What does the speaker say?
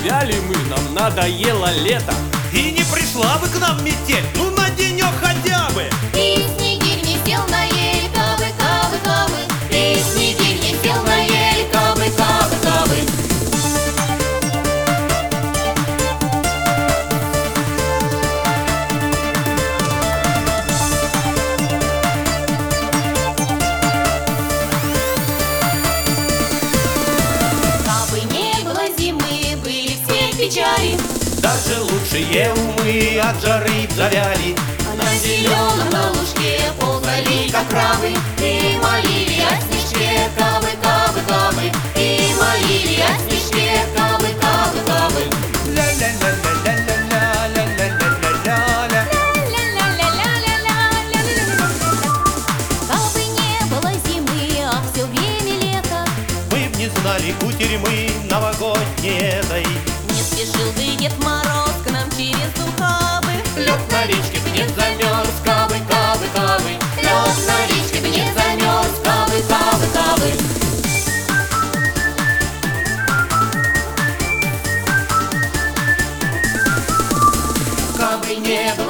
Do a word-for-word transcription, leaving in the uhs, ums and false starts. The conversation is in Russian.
гуляли мы, нам надоело лето. И не пришла бы к нам метель, ну на денек хотя бы. И снегирь не сел на ель, кабы, кабы, кабы. И снегирь не сел на ель, кабы, кабы, кабы. Кабы не было зимы, были все печали. Даже лучшие умы от жары завяли. А на зеленом на лужке ползали, как крабы, и молили о снежке, кабы, кабы, кабы. И молили о снежке, кабы, кабы, кабы. Ля-ля-ля-ля-ля-ля-ля-ля-ля-ля. Кабы не было зимы, а все время лето, Мы б не знали кутерьмы новогодней этой. не спешил бы Дед Мороз к нам через ухабы. Лед на речке б не замерз, кабы, кабы, кабы. Лед на речке бы не замерз, кабы, кабы, кабы. Кабы не было